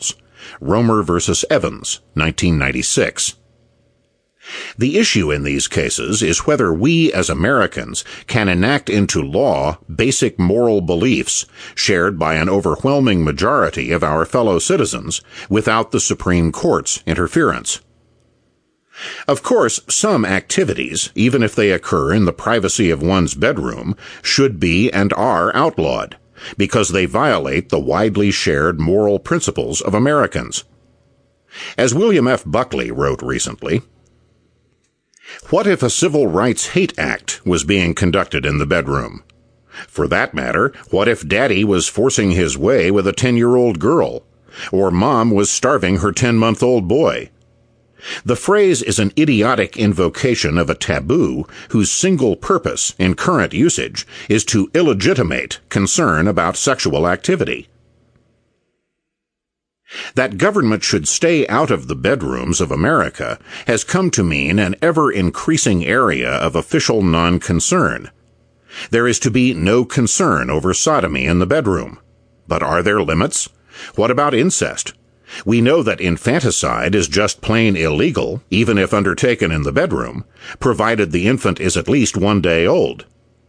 Romer v. Evans, 1996. The issue in these cases is whether we as Americans can enact into law basic moral beliefs shared by an overwhelming majority of our fellow citizens without the Supreme Court's interference. Of course, some activities, even if they occur in the privacy of one's bedroom, should be and are outlawed, because they violate the widely shared moral principles of Americans. As William F. Buckley wrote recently, "What if a civil rights hate act was being conducted in the bedroom? For that matter, what if Daddy was forcing his way with a 10-year-old girl, or Mom was starving her 10-month-old boy? The phrase is an idiotic invocation of a taboo whose single purpose in current usage is to illegitimate concern about sexual activity." That government should stay out of the bedrooms of America has come to mean an ever-increasing area of official non-concern. There is to be no concern over sodomy in the bedroom. But are there limits? What about incest? We know that infanticide is just plain illegal, even if undertaken in the bedroom, provided the infant is at least 1 day old.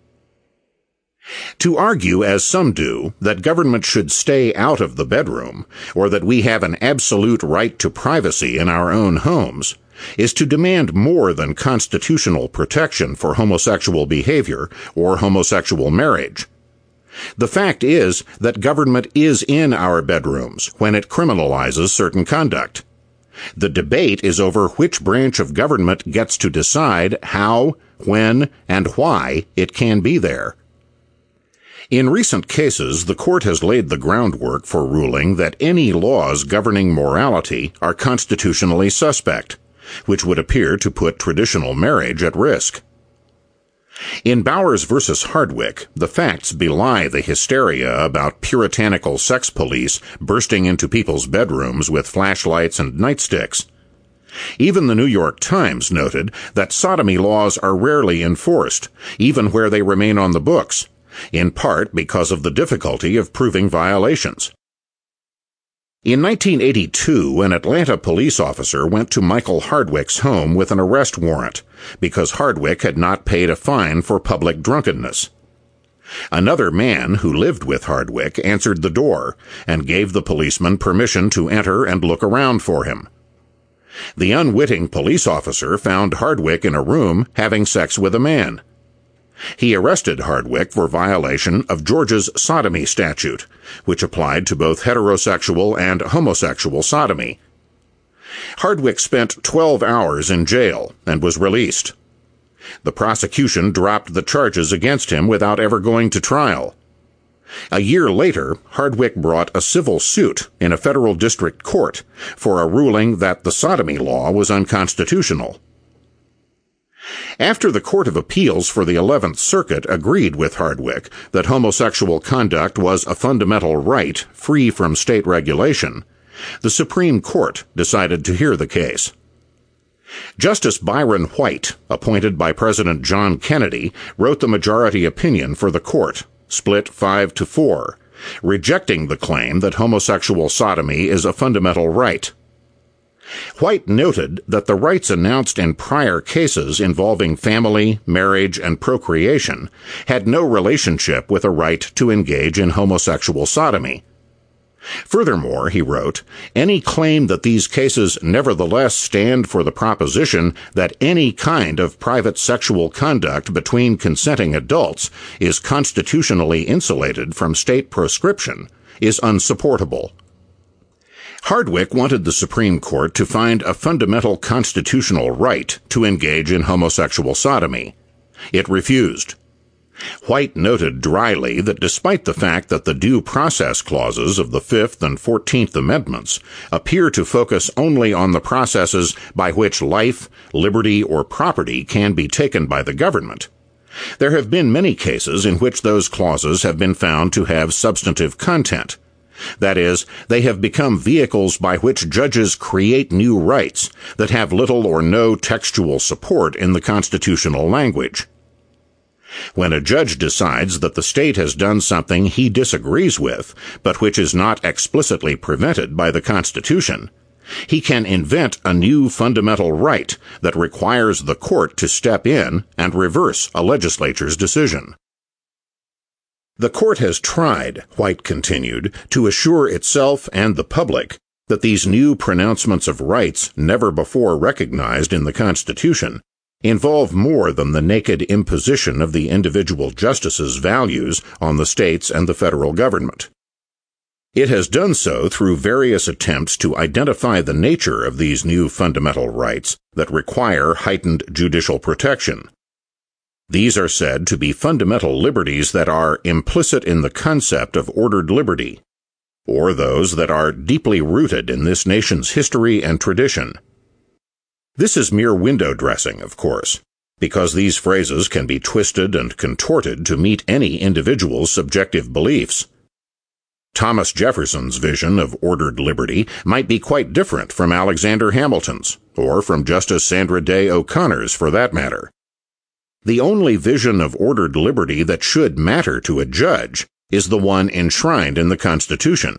To argue, as some do, that government should stay out of the bedroom, or that we have an absolute right to privacy in our own homes, is to demand more than constitutional protection for homosexual behavior or homosexual marriage. The fact is that government is in our bedrooms when it criminalizes certain conduct. The debate is over which branch of government gets to decide how, when, and why it can be there. In recent cases, the court has laid the groundwork for ruling that any laws governing morality are constitutionally suspect, which would appear to put traditional marriage at risk. In Bowers v. Hardwick, the facts belie the hysteria about puritanical sex police bursting into people's bedrooms with flashlights and nightsticks. Even the New York Times noted that sodomy laws are rarely enforced, even where they remain on the books, in part because of the difficulty of proving violations. In 1982, an Atlanta police officer went to Michael Hardwick's home with an arrest warrant because Hardwick had not paid a fine for public drunkenness. Another man who lived with Hardwick answered the door and gave the policeman permission to enter and look around for him. The unwitting police officer found Hardwick in a room having sex with a man. He arrested Hardwick for violation of Georgia's sodomy statute, which applied to both heterosexual and homosexual sodomy. Hardwick spent 12 hours in jail and was released. The prosecution dropped the charges against him without ever going to trial. A year later, Hardwick brought a civil suit in a federal district court for a ruling that the sodomy law was unconstitutional. After the Court of Appeals for the 11th Circuit agreed with Hardwick that homosexual conduct was a fundamental right free from state regulation, the Supreme Court decided to hear the case. Justice Byron White, appointed by President John Kennedy, wrote the majority opinion for the court, split 5-4, rejecting the claim that homosexual sodomy is a fundamental right. White noted that the rights announced in prior cases involving family, marriage, and procreation had no relationship with a right to engage in homosexual sodomy. Furthermore, he wrote, any claim that these cases nevertheless stand for the proposition that any kind of private sexual conduct between consenting adults is constitutionally insulated from state proscription is unsupportable. Hardwick wanted the Supreme Court to find a fundamental constitutional right to engage in homosexual sodomy. It refused. White noted dryly that despite the fact that the due process clauses of the Fifth and 14th Amendments appear to focus only on the processes by which life, liberty, or property can be taken by the government, there have been many cases in which those clauses have been found to have substantive content. That is, they have become vehicles by which judges create new rights that have little or no textual support in the constitutional language. When a judge decides that the state has done something he disagrees with, but which is not explicitly prevented by the Constitution, he can invent a new fundamental right that requires the court to step in and reverse a legislature's decision. The court has tried, White continued, to assure itself and the public that these new pronouncements of rights never before recognized in the Constitution involve more than the naked imposition of the individual justice's values on the states and the federal government. It has done so through various attempts to identify the nature of these new fundamental rights that require heightened judicial protection. These are said to be fundamental liberties that are implicit in the concept of ordered liberty, or those that are deeply rooted in this nation's history and tradition. This is mere window dressing, of course, because these phrases can be twisted and contorted to meet any individual's subjective beliefs. Thomas Jefferson's vision of ordered liberty might be quite different from Alexander Hamilton's, or from Justice Sandra Day O'Connor's for that matter. The only vision of ordered liberty that should matter to a judge is the one enshrined in the Constitution.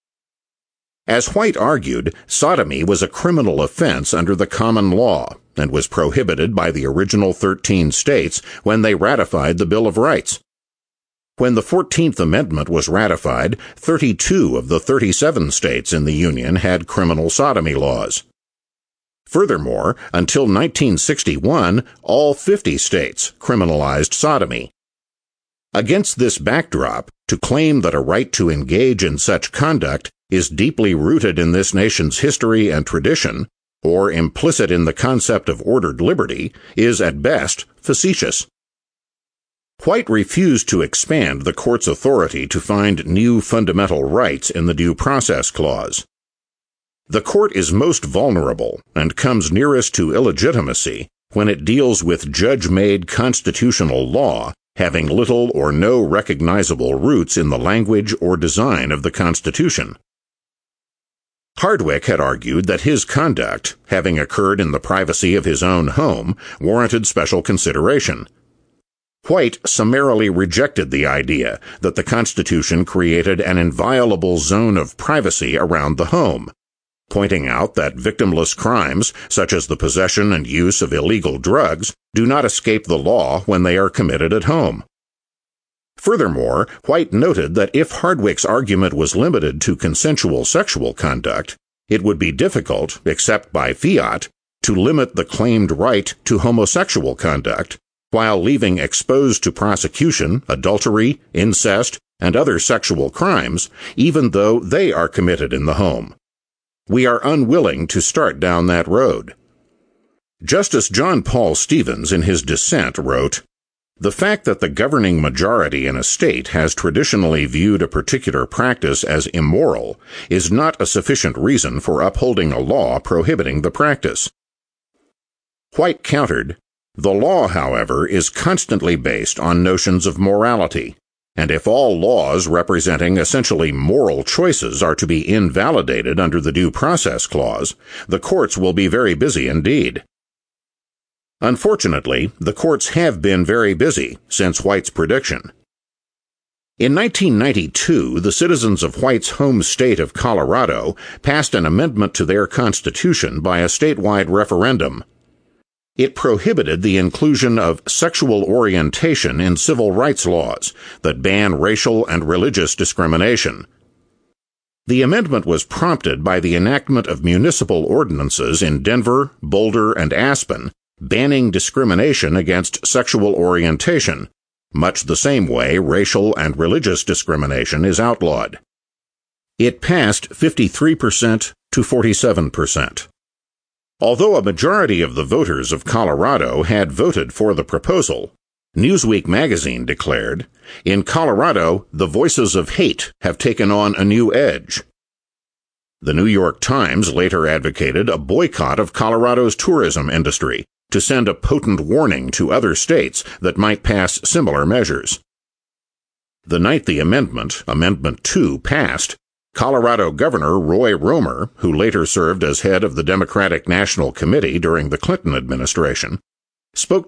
As White argued, sodomy was a criminal offense under the common law and was prohibited by the original 13 states when they ratified the Bill of Rights. When the 14th Amendment was ratified, 32 of the 37 states in the Union had criminal sodomy laws. Furthermore, until 1961, all 50 states criminalized sodomy. Against this backdrop, to claim that a right to engage in such conduct is deeply rooted in this nation's history and tradition, or implicit in the concept of ordered liberty, is at best facetious. White refused to expand the court's authority to find new fundamental rights in the Due Process Clause. The court is most vulnerable and comes nearest to illegitimacy when it deals with judge-made constitutional law having little or no recognizable roots in the language or design of the Constitution. Hardwick had argued that his conduct, having occurred in the privacy of his own home, warranted special consideration. White summarily rejected the idea that the Constitution created an inviolable zone of privacy around the home, pointing out that victimless crimes, such as the possession and use of illegal drugs, do not escape the law when they are committed at home. Furthermore, White noted that if Hardwick's argument was limited to consensual sexual conduct, it would be difficult, except by fiat, to limit the claimed right to homosexual conduct, while leaving exposed to prosecution adultery, incest, and other sexual crimes, even though they are committed in the home. We are unwilling to start down that road. Justice John Paul Stevens, in his dissent, wrote, "The fact that the governing majority in a state has traditionally viewed a particular practice as immoral is not a sufficient reason for upholding a law prohibiting the practice." White countered, "The law, however, is constantly based on notions of morality, and if all laws representing essentially moral choices are to be invalidated under the Due Process Clause, the courts will be very busy indeed." Unfortunately, the courts have been very busy since White's prediction. In 1992, the citizens of White's home state of Colorado passed an amendment to their constitution by a statewide referendum. It prohibited the inclusion of sexual orientation in civil rights laws that ban racial and religious discrimination. The amendment was prompted by the enactment of municipal ordinances in Denver, Boulder, and Aspen banning discrimination against sexual orientation, much the same way racial and religious discrimination is outlawed. It passed 53% to 47%. Although a majority of the voters of Colorado had voted for the proposal, Newsweek magazine declared, "In Colorado, the voices of hate have taken on a new edge." The New York Times later advocated a boycott of Colorado's tourism industry to send a potent warning to other states that might pass similar measures. The night the amendment, Amendment 2, passed, Colorado Governor Roy Romer, who later served as head of the Democratic National Committee during the Clinton administration, spoke